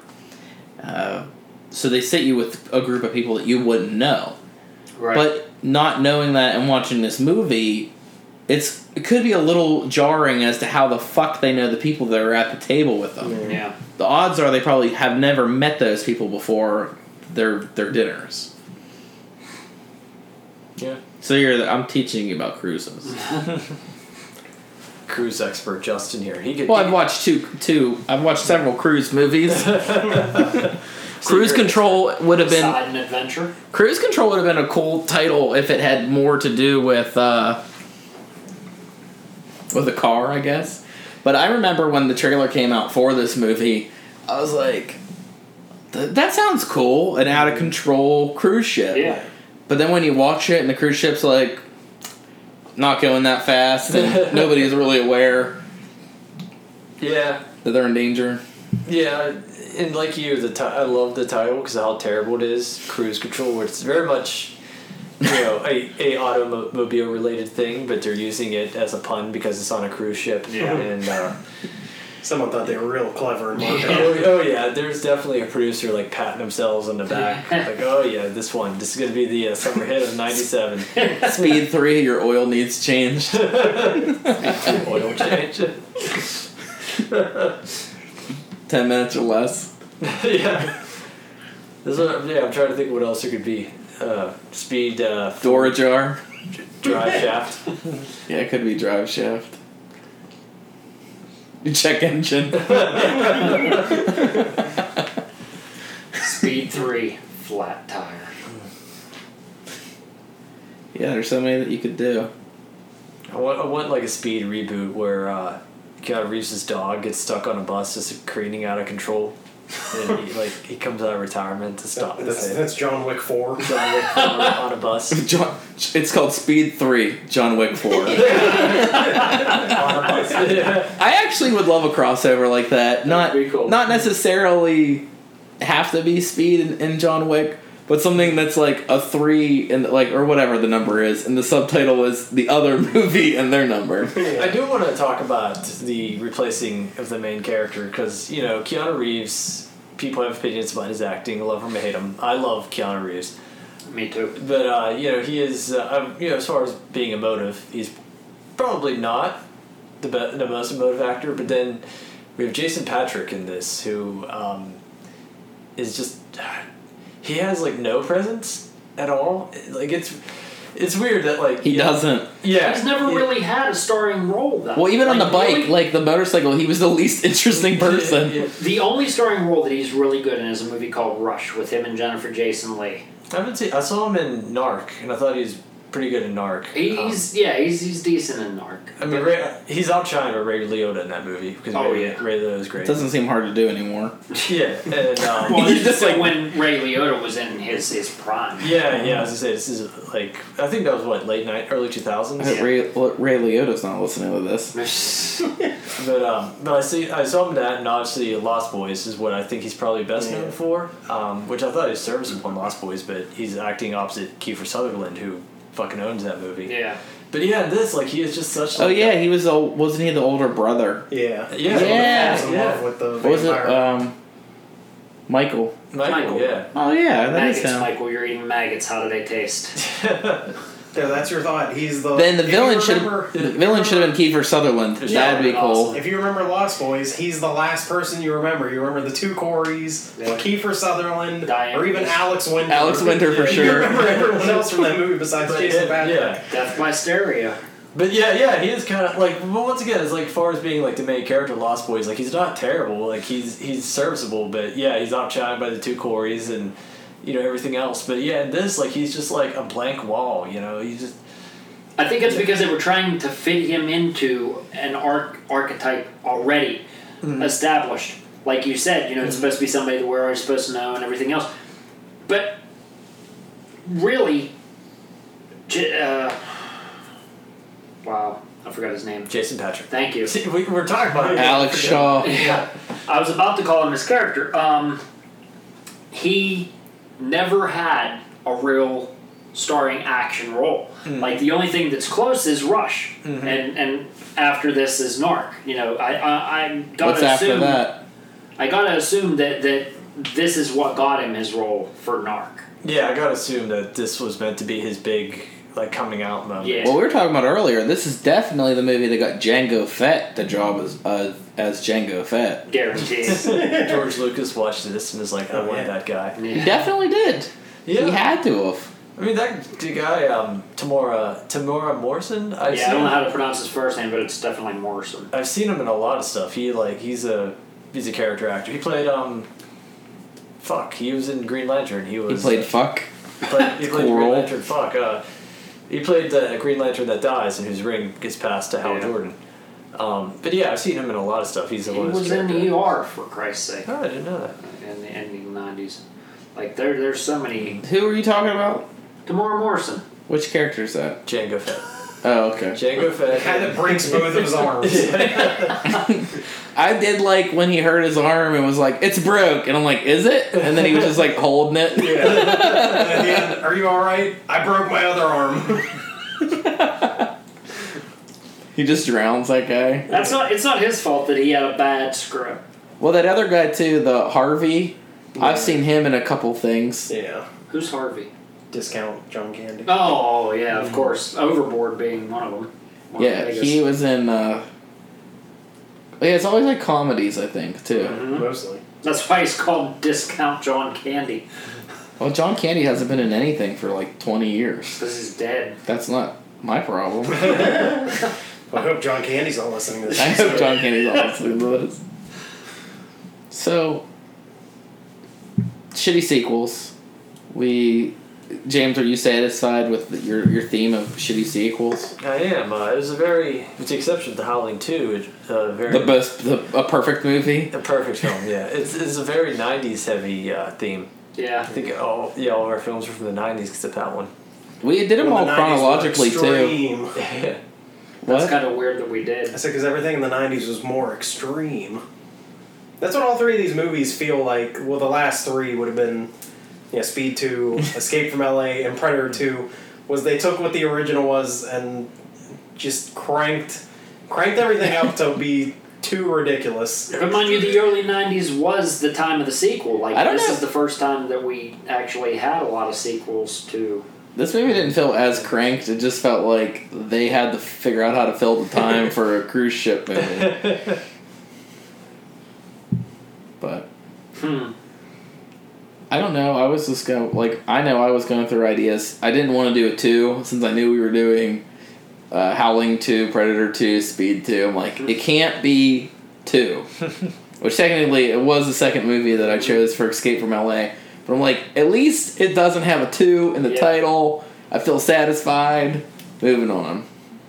so they sit you with a group of people that you wouldn't know. Right. But not knowing that and watching this movie, it could be a little jarring as to how the fuck they know the people that are at the table with them. Yeah. The odds are they probably have never met those people before their dinners. Yeah. So I'm teaching you about cruises. Cruise expert Justin here. I've watched I've watched several cruise movies. Cruise Control would have been Poseidon Adventure. Cruise Control would have been a cool title if it had more to do with a car, I guess. But I remember when the trailer came out for this movie, I was like, that sounds cool, an out of control cruise ship. Yeah. But then when you watch it and the cruise ship's like not going that fast and nobody's really aware Yeah. that they're in danger. Yeah, and like you, I love the title because of how terrible it is. Cruise Control, where it's very much, you know, a automobile related thing, but they're using it as a pun because it's on a cruise ship. Yeah. And Someone thought they were real clever and marketing. oh yeah, there's definitely a producer like patting themselves on the back, like, oh yeah, this is gonna be the summer hit of '97. Speed 3, your oil needs changed. Oil change. 10 minutes or less. Yeah. I'm trying to think of what else it could be. Speed. Door ajar. Drive shaft. Yeah, it could be drive shaft. Check engine. Speed 3, flat tire. Yeah, there's so many that you could do. I want like a Speed reboot where Keanu Reeves' dog gets stuck on a bus just careening out of control. And he comes out of retirement to stop. That's John Wick 4. John Wick on a bus. It's called Speed 3, John Wick 4. On a bus. Yeah. I actually would love a crossover like that. That'd be cool. Not necessarily have to be Speed in John Wick, but something that's like a 3 and or whatever the number is, and the subtitle is the other movie and their number. I do want to talk about the replacing of the main character because, you know, Keanu Reeves, people have opinions about his acting, love him or hate him. I love Keanu Reeves. Me too. But, you know, he is, you know, as far as being emotive, he's probably not the most emotive actor, but then we have Jason Patric in this who is just... He has like no presence at all. Like it's weird that like He doesn't. Yeah, He's never really had a starring role, though. Well, even on the bike, really, like the motorcycle, he was the least interesting person. Yeah. the only starring role that he's really good in is a movie called Rush with him and Jennifer Jason Leigh. I saw him in Narc, and I thought he was pretty good in Narc. He's decent in Narc. I mean, he's outshined Ray Liotta in that movie because Ray Liotta is great. It doesn't seem hard to do anymore. Yeah, and Well, He's it's just just like- when Ray Liotta was in his prime. yeah. I was gonna say this is like I think that was what early 2000s. Ray Liotta's not listening to this. But I saw him in that, and obviously Lost Boys is what I think he's probably best known for. Which I thought he was serviceable in Lost Boys, but he's acting opposite Kiefer Sutherland, who fucking owns that movie. Yeah. But yeah, this he is just such. Oh yeah, he was wasn't he the older brother? Yeah. Yeah. Falls in love with the What was it? vampire. Michael. Michael. Yeah. Oh yeah, that is Maggots, him. Michael, you're eating maggots. How do they taste? Yeah, that's your thought. He's the. Then the if villain you should remember- have been Kiefer Sutherland. Yeah, That'd be cool. awesome. If you remember Lost Boys, he's the last person you remember. You remember the two Coreys, Yeah. Kiefer Sutherland, Diane. or even Alex Winter. Alex Winter for You sure. remember everyone else from that movie besides But Jason yeah, Patrick. yeah. Death by Stereo. But yeah, he is kind of like. But once again, as far as being the main character, of Lost Boys, he's not terrible. He's serviceable, but yeah, he's outshined by the two Coreys and everything else. But yeah, in this, he's just a blank wall. He's just. I think it's because they were trying to fit him into an archetype already established. Like you said, it's supposed to be somebody that we're already supposed to know and everything else. But really, wow, I forgot his name. Jason Patrick. Thank you. See, we're talking about Alex Shaw. Yeah, I was about to call him his character. He never had a real starring action role. The only thing that's close is Rush, and after this is Narc. I gotta What's after assume that? I gotta assume that this is what got him his role for Narc. Yeah, I gotta assume that this was meant to be his big coming out moment. Yeah. Well, we were talking about earlier. This is definitely the movie that got Jango Fett the job as Jango Fett. Guaranteed. George Lucas watched this and was like, I want that guy. He definitely did. Yeah. He had to have. I mean, that guy, Tamora Morrison. I don't know how to pronounce his first name, but it's definitely Morrison. I've seen him in a lot of stuff. He's a character actor. He played he was in Green Lantern. He played fuck. He played Cool Green role. Lantern. He played the Green Lantern that dies and whose ring gets passed to Hal Jordan. But yeah, I've seen him in a lot of stuff. He was in the ER, for Christ's sake. Oh, I didn't know that. In the 90s. There's so many. Who are you talking about? Tamora Morrison. Which character is that? Jango Fett. Oh, okay. Jango Fett. The guy that breaks both of his arms. I did when he hurt his arm and was like, it's broke. And I'm like, is it? And then he was just holding it. Yeah. And at the end, are you alright? I broke my other arm. He just drowns that guy. It's not his fault that he had a bad script. Well, that other guy too, the Harvey, I've seen him in a couple things. Yeah. Who's Harvey? Discount John Candy. Oh, yeah, of course. Overboard being one of them. Yeah, he was in, it's always comedies, I think, too. Mostly. That's why he's called Discount John Candy. Well, John Candy hasn't been in anything for 20 years. Because he's dead. That's not my problem. I hope John Candy's not listening to this. I hope John Candy's not listening to this. So, shitty sequels. James, are you satisfied with your theme of shitty sequels? I am. It was with the exception of The Howling 2, A perfect movie? a perfect film, yeah. It's a very 90s heavy theme. Yeah. I think all of our films are from the 90s except that one. We did them all The 90s were chronologically, too. extreme. Yeah. That's What? kind of weird that we did. I said because everything in the 90s was more extreme. That's what all three of these movies feel like. Well, the last three would have been Speed 2, Escape from LA, and Predator 2, was they took what the original was and just cranked everything up to be too ridiculous. But mind you, the early 90s was the time of the sequel. I don't this know. is the first time that we actually had a lot of sequels to... This movie didn't feel as cranked. It just felt like they had to figure out how to fill the time for a cruise ship movie. But I don't know. I was just going I know I was going through ideas. I didn't want to do a 2 since I knew we were doing Howling 2, Predator 2, Speed 2. I'm like, it can't be 2. Which technically it was the second movie that I chose for Escape from LA. But I'm like, at least it doesn't have a 2 in the title. I feel satisfied. Moving on.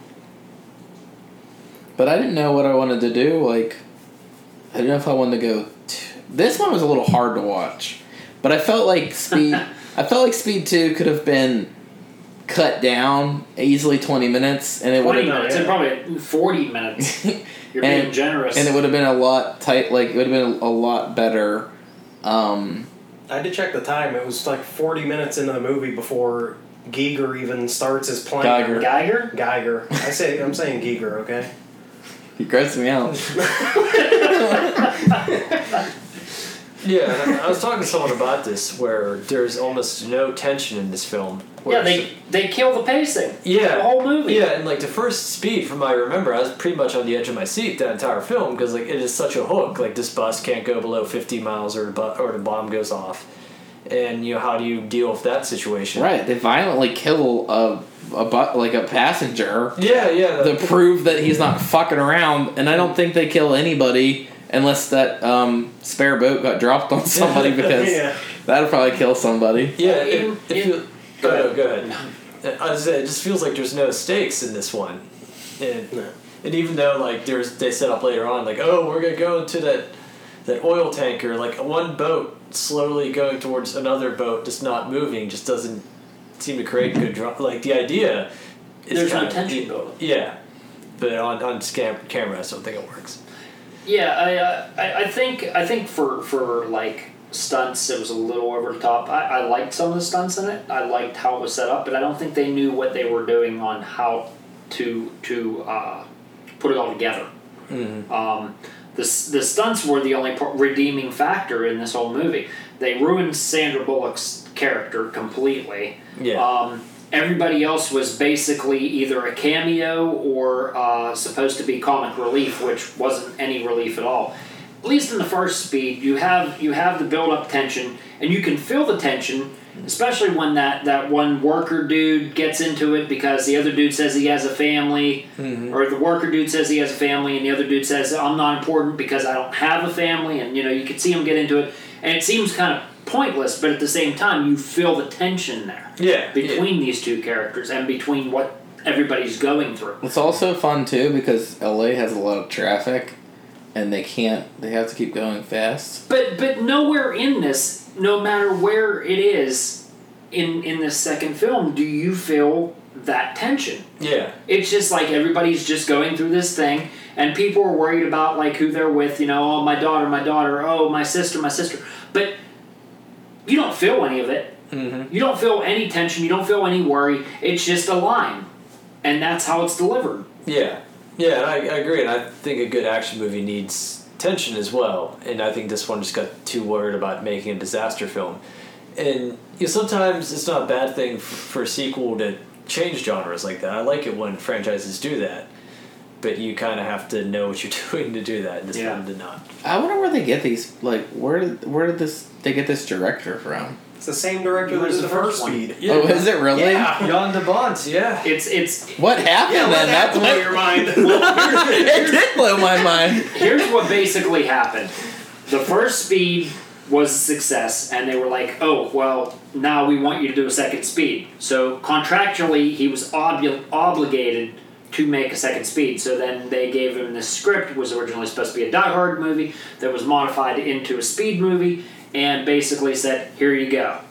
But I didn't know what I wanted to do. I didn't know if I wanted to go... This one was a little hard to watch. But I felt like Speed 2 could have been cut down easily 20 minutes. And it would 20 have... minutes, and probably 40 minutes. You're being generous. And it would have been a lot tight... it would have been a lot better... I had to check the time. It was 40 minutes into the movie before Giger even starts his plane. Geiger. Geiger. I'm saying Giger, okay? He grossed me out. Yeah, and I was talking to someone about this, where there's almost no tension in this film. Yeah, they kill the pacing. Yeah, the whole movie. Yeah, and like the first Speed, from what I remember, I was pretty much on the edge of my seat that entire film because like it is such a hook. Like this bus can't go below 50 miles or the bomb goes off, and how do you deal with that situation? Right, they violently kill a passenger. Yeah. To prove that he's not fucking around, and I don't think they kill anybody unless that spare boat got dropped on somebody because that'd probably kill somebody. Yeah, Go ahead. I was saying, it just feels like there's no stakes in this one, and even though like they set up later on like, oh, we're gonna go into that oil tanker, like one boat slowly going towards another boat just not moving just doesn't seem to create good drama. Like the idea is there's no tension building. Yeah, but on camera I still think it works. Yeah, I think for like stunts it was a little over the top. I liked some of the stunts in it. I liked how it was set up, but I don't think they knew what they were doing on how to put it all together. Mm-hmm. The stunts were the only redeeming factor in this whole movie. They ruined Sandra Bullock's character completely. Yeah. Everybody else was basically either a cameo or supposed to be comic relief, which wasn't any relief at all. At least in the first Speed, you have the build-up tension, and you can feel the tension, especially when that one worker dude gets into it because the other dude says he has a family, or the worker dude says he has a family, and the other dude says, I'm not important because I don't have a family, and you can see him get into it, and it seems kind of pointless, but at the same time, you feel the tension there between these two characters and between what everybody's going through. It's also fun, too, because LA has a lot of traffic, and they have to keep going fast. But nowhere in this, no matter where it is in this second film, do you feel that tension. Yeah. It's just like everybody's just going through this thing, and people are worried about like who they're with, oh, my daughter, oh, my sister. But you don't feel any of it. Mm-hmm. You don't feel any tension. You don't feel any worry. It's just a line. And that's how it's delivered. Yeah. Yeah, and I agree. And I think a good action movie needs tension as well. And I think this one just got too worried about making a disaster film. And sometimes it's not a bad thing for a sequel to change genres like that. I like it when franchises do that. But you kind of have to know what you're doing to do that. And this one did not. I wonder where they get these. Like, where did they get this director from? It's the same director that did the first Speed. Yeah. Oh, is it really? Yeah. Jan de Bont, yeah. It's what happened then? That's blow your mind. It did blow my mind. Here's what basically happened. The first Speed was a success, and they were like, oh, well, now we want you to do a second Speed. So contractually, he was obligated to make a second Speed. So then they gave him this script. It was originally supposed to be a Die Hard movie that was modified into a Speed movie, and basically said, here you go.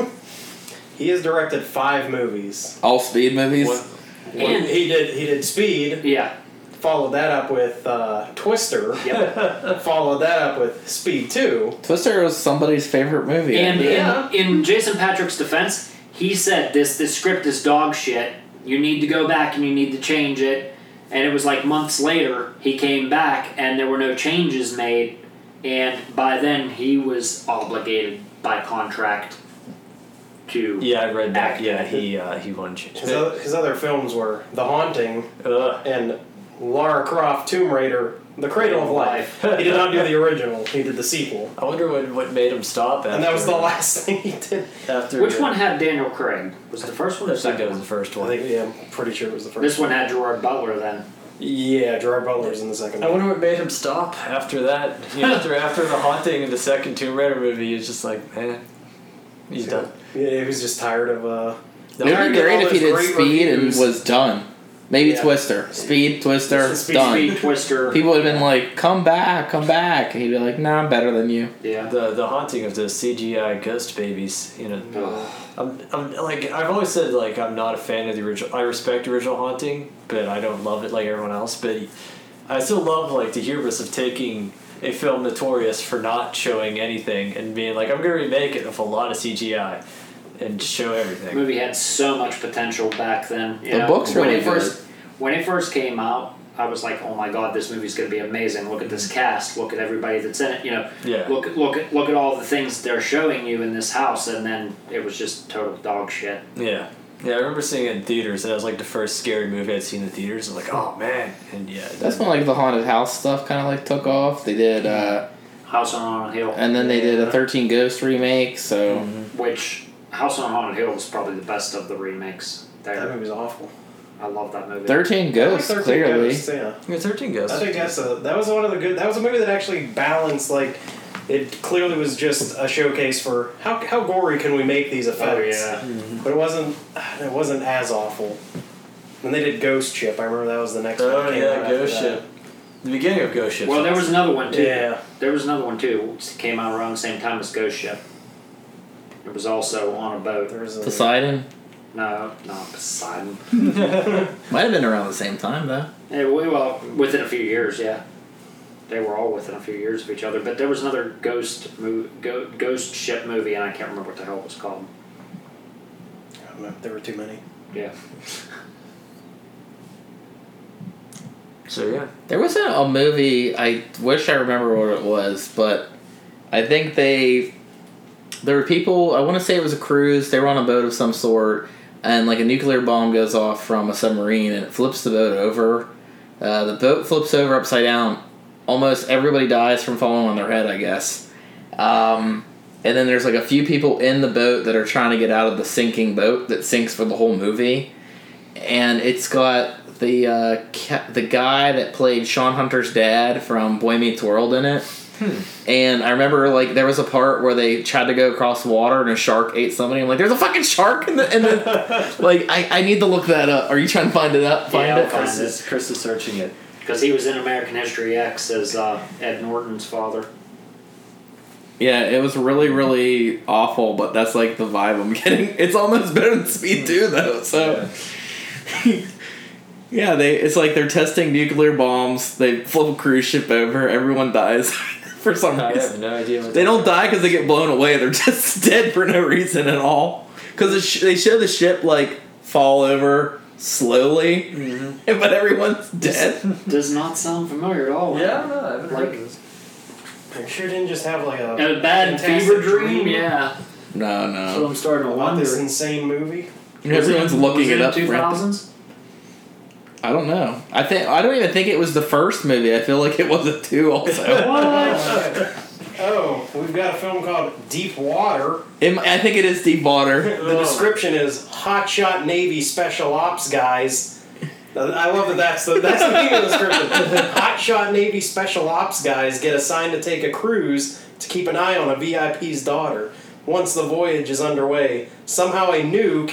He has directed 5 movies. All Speed movies? And he did Speed. Yeah. Followed that up with Twister. Yep. Followed that up with Speed 2. Twister was somebody's favorite movie. And in Jason Patric's defense, he said this script is dog shit. You need to go back and you need to change it. And it was like months later, he came back and there were no changes made. And by then, he was obligated by contract to. Yeah, I read that. Yeah, he won change. His other films were The Haunting and Lara Croft Tomb Raider, The Cradle of Life. He did not do the original. He did the sequel. I wonder what made him stop after. And that was the last thing he did. Which one had Daniel Craig? Was it the first one or the second that was the first one. I'm pretty sure it was the first This one had Gerard Butler then. Yeah, Gerard Butler's in the second I one. wonder what made him stop after that. After The Haunting and the second Tomb Raider movie, he's just like, man, he's done. Yeah, he was just tired of... it would be great if he did Speed and was done. Maybe Twister. Speed, Twister, done. Speed, Twister. People would have been like, come back. And he'd be like, nah, I'm better than you. Yeah. The haunting of those CGI ghost babies, I'm like, I've always said, like, I'm not a fan of the original. I respect the original Haunting, but I don't love it like everyone else. But I still love, like, the hubris of taking a film notorious for not showing anything and being like, I'm going to remake it with a lot of CGI. And show everything. The movie had so much potential back then. The book's really good. When it first came out, I was like, oh my god, this movie's going to be amazing. Look at this cast. Look at everybody that's in it. You know, look at all the things they're showing you in this house, and then it was just total dog shit. Yeah. Yeah, I remember seeing it in theaters. That was like the first scary movie I'd seen in the theaters. I was like, oh man. And yeah. That's when like the haunted house stuff kind of like took off. They did House on Haunted Hill. And then they did a 13 Ghost remake, so Which House on Haunted Hill was probably the best of the remakes. That movie's awful. I love that movie. 13 Ghosts, 13 clearly. Ghosts, yeah. Yeah, 13 Ghosts. I think that was one of the good. That was a movie that actually balanced, like, it clearly was just a showcase for how gory can we make these effects. Oh yeah. But it wasn't as awful. And they did Ghost Ship. I remember that was the next one. Oh that came yeah, out after Ghost that. Ship. The beginning of Ghost Ship. Well, there was another one too. Yeah. There was another one too, which came out around the same time as Ghost Ship. It was also on a boat. There was a, Poseidon? No, not Poseidon. Might have been around the same time, though. Well, within a few years, yeah. They were all within a few years of each other. But there was another Ghost Ship movie, and I can't remember what the hell it was called. I don't know. There were too many. Yeah. So yeah. There was a movie, I wish I remember what it was, but I think there were people, I want to say it was a cruise, they were on a boat of some sort, and like a nuclear bomb goes off from a submarine and it flips the boat over. The boat flips over upside down. Almost everybody dies from falling on their head, I guess. And then there's like a few people in the boat that are trying to get out of the sinking boat that sinks for the whole movie. And it's got the guy that played Sean Hunter's dad from Boy Meets World in it. And I remember like there was a part where they tried to go across water and a shark ate somebody. I'm like, there's a fucking shark in the like I need to look that up. Are you trying to find it up? Find I'll it. find Chris is searching it. Because he was in American History X as Ed Norton's father. Yeah, it was really, really awful, but that's like the vibe I'm getting. It's almost better than Speed 2 though, so yeah, it's like they're testing nuclear bombs, they flip a cruise ship over, everyone dies for some reason. I have no idea what they don't die because they get blown away, they're just dead for no reason at all. Because they show the ship like fall over slowly, but everyone's dead. Does not sound familiar at all. Yeah, no, I haven't heard of this. I'm sure it didn't just have like a bad fantastic fever dream? Yeah. No. So I'm starting to about wonder. this insane movie. Everyone's looking it up. Was it in 2000s? I don't know. I don't even think it was the first movie. I feel like it was a 2 also. Oh, we've got a film called Deep Water. I think it is Deep Water. The description is hotshot Navy special ops guys. I love that that's the name of the description. Hotshot Navy special ops guys get assigned to take a cruise to keep an eye on a VIP's daughter. Once the voyage is underway, somehow a nuke...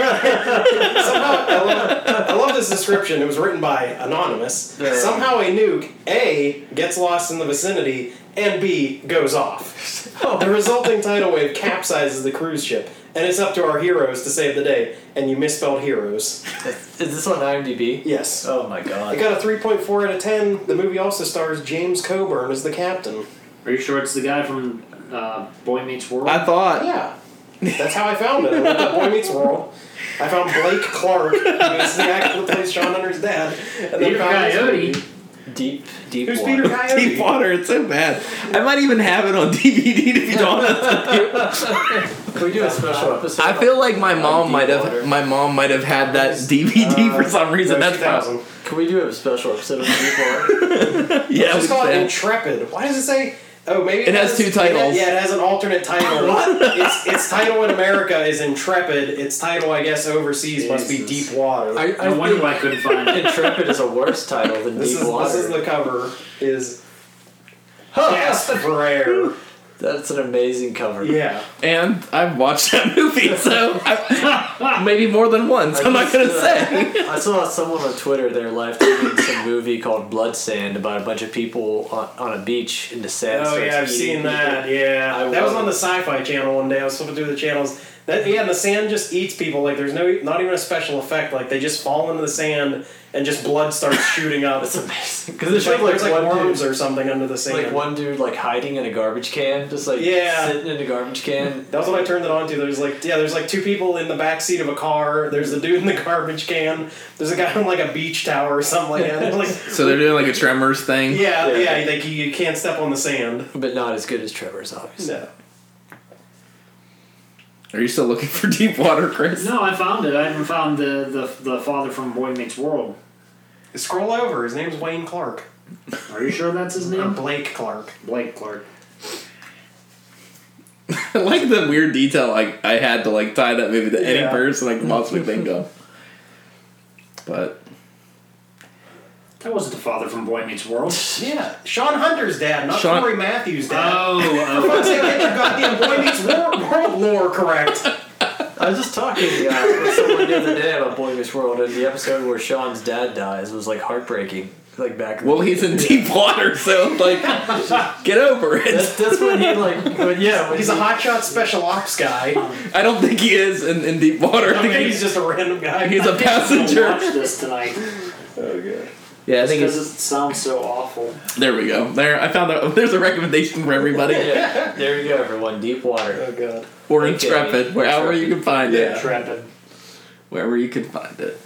I love this description. It was written by Anonymous. Somehow a nuke, A, gets lost in the vicinity, and B, goes off. The resulting tidal wave capsizes the cruise ship, and it's up to our heroes to save the day. And you misspelled heroes. Is this on IMDb? Yes. Oh my god. It got a 3.4 out of 10. The movie also stars James Coburn as the captain. Are you sure it's the guy from Boy Meets World? I thought. Yeah. That's how I found it. I looked up Boy Meets World. I found Blake Clark, who's the actor that plays Sean Hunter's dad. And Peter Coyote. Deep Who's water. Peter Coyote? Deep Water, it's so bad. I might even have it on DVD to be honest with you. Can we do a special episode? I feel like my mom Deep Water? might have had that DVD for some reason. No, That's 2000. Can we do a special episode of Deep Water? yeah. It's we called can. Intrepid. Why does it say... Oh, maybe It has 2 titles. Yeah, it has an alternate title. What? Its title in America is Intrepid. Its title, I guess, overseas must be Jesus. Deep Water. No wonder why I couldn't find it. Intrepid is a worse title than Deep Water. This is the cover. Is Gasp for Air. That's an amazing cover. Yeah. And I've watched that movie, so maybe more than once. I'm not gonna say. I saw someone on Twitter, they're live tweeting some movie called Blood Sand about a bunch of people on a beach in the sand. Oh, starts yeah, I've eating seen people. that, yeah. I That was love on the it. Sci-Fi Channel one day. I was flipping through the channels. The sand just eats people. Like there's not even a special effect. Like they just fall into the sand and just blood starts shooting up. That's amazing. Because it shows there's like worms or something under the sand. Like one dude like hiding in a garbage can, just like sitting in a garbage can. That was what I turned it on to. There's like two people in the back seat of a car. There's the dude in the garbage can. There's a guy on like a beach tower or something like that. Like, so they're doing like a Tremors thing. Yeah. Like you can't step on the sand. But not as good as Trevor's, obviously. No. Are you still looking for Deepwater, Chris? No, I found it. I haven't found the father from Boy Meets World. Scroll over. His name's Wayne Clark. Are you sure that's his Or name? Blake Clark. Blake Clark. I like the weird detail I had to like tie that movie to any person I could possibly think of. But that wasn't the father from Boy Meets World. Yeah, Sean Hunter's dad, not Corey Matthews' dad. For fuck's sake, get your goddamn Boy Meets World lore correct. I was just talking with someone the other day about Boy Meets World, and the episode where Sean's dad dies was like heartbreaking. Like back. Well, he's in deep water, so like, get over it. That's when he like. But yeah, he's a hotshot special ops guy. I don't think he is in deep water. I think he's just a random guy. He's a passenger. Watch this tonight. Oh god. Yeah, I think because it sounds so awful. There we go. There, I found out. There's a recommendation for everybody. Yeah, there you go, everyone. Deep water. Oh god. Or Intrepid, wherever you can find it. Intrepid. Wherever you can find it.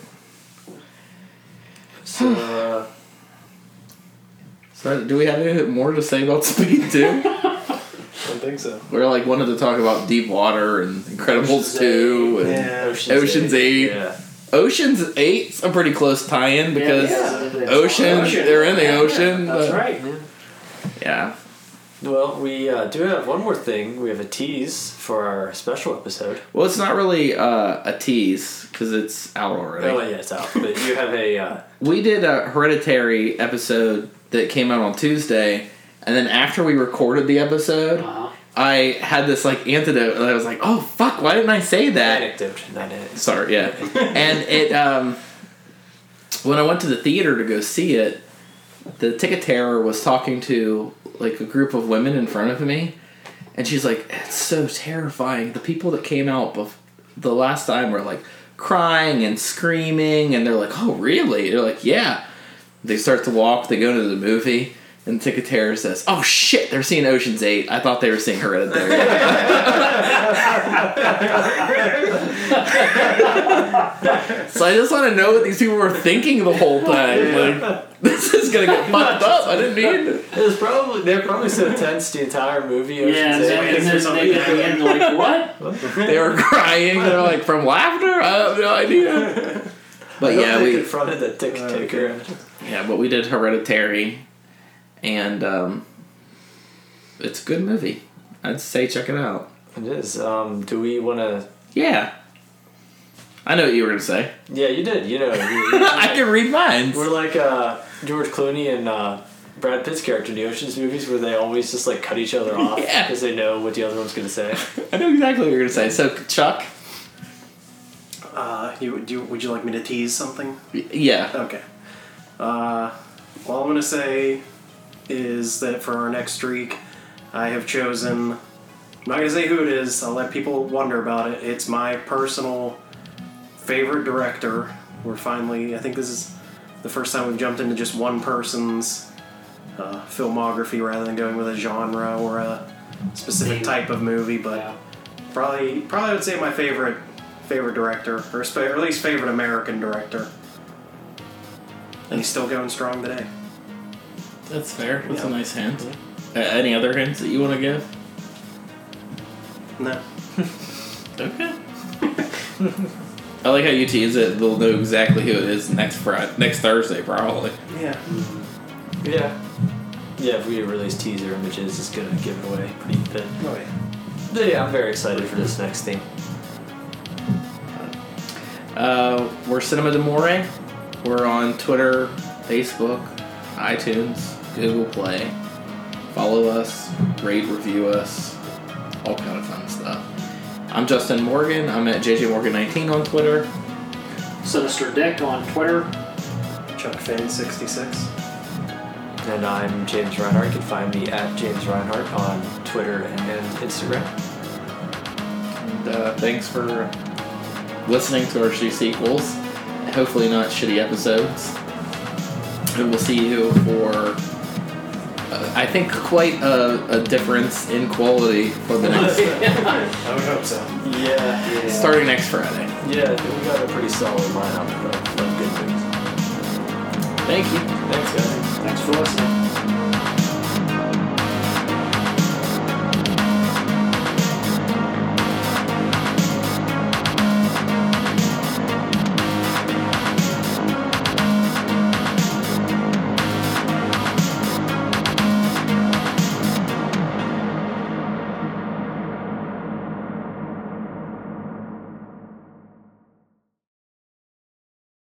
So, do we have anything more to say about Speed 2? I don't think so. We're like wanted to talk about Deep Water and Incredibles 2 and Ocean's 8. Yeah. Ocean's 8's a pretty close tie-in because Ocean, they're in the ocean. That's right. Yeah. Well, we do have one more thing. We have a tease for our special episode. Well, it's not really a tease because it's out already. Oh, yeah, it's out. But you have a... We did a Hereditary episode that came out on Tuesday, and then after we recorded the episode, I had this like antidote, and I was like, "Oh fuck, why didn't I say that?" Anecdote, not anecdote. Sorry, yeah. And it when I went to the theater to go see it, the ticketeer was talking to like a group of women in front of me, and she's like, "It's so terrifying. The people that came out the last time were like crying and screaming," and they're like, "Oh really?" They're like, "Yeah." They start to walk, they go into the movie, and the ticketeer says, "Oh shit, they're seeing Ocean's 8. I thought they were seeing Hereditary." So I just want to know what these people were thinking the whole time. Like, this is gonna get fucked up. I didn't mean it. They're probably so tense the entire movie. Ocean's 8. And then they at the end like, what? They were crying. They're like, from laughter? I have no idea. But yeah, we confronted the ticket taker. Yeah, but we did Hereditary, and it's a good movie. I'd say check it out. It is. Do we want to... Yeah. I know what you were going to say. Yeah, you did. You know. I can read mine. We're like George Clooney and Brad Pitt's character in the Ocean's movies where they always just like cut each other off because they know what the other one's going to say. I know exactly what you're going to say. So, Chuck? Would you like me to tease something? Yeah. Okay. All I'm going to say is that for our next streak, I have chosen... I'm not going to say who it is. I'll let people wonder about it. It's my personal favorite director. We're finally... I think this is the first time we've jumped into just one person's filmography rather than going with a genre or a specific type of movie. But probably I would say my favorite director, or at least favorite American director. And he's still going strong today. That's fair. That's a nice hint. Any other hints that you want to give? No. Okay. I like how you tease it. They'll know exactly who it is next Thursday, probably. Yeah. Yeah. Yeah, if we release teaser images, it's going to give it away pretty good. Oh, yeah. But yeah, I'm very excited for this next thing. We're Cinema d'Amore. We're on Twitter, Facebook, iTunes, Google Play. Follow us, rate, review us, all kind of fun stuff. I'm Justin Morgan. I'm at JJMorgan19 on Twitter. Sinister Dick on Twitter. Chuck Finn 66. And I'm James Reinhardt. You can find me at James Reinhardt on Twitter and Instagram. And, thanks for listening to our shitty sequels. Hopefully not shitty episodes. And we'll see you for, I think, quite a difference in quality for the next... I would hope so. Yeah. Starting next Friday. Yeah, I think we got a pretty solid lineup of good things. Thank you. Thanks, guys. Thanks for listening.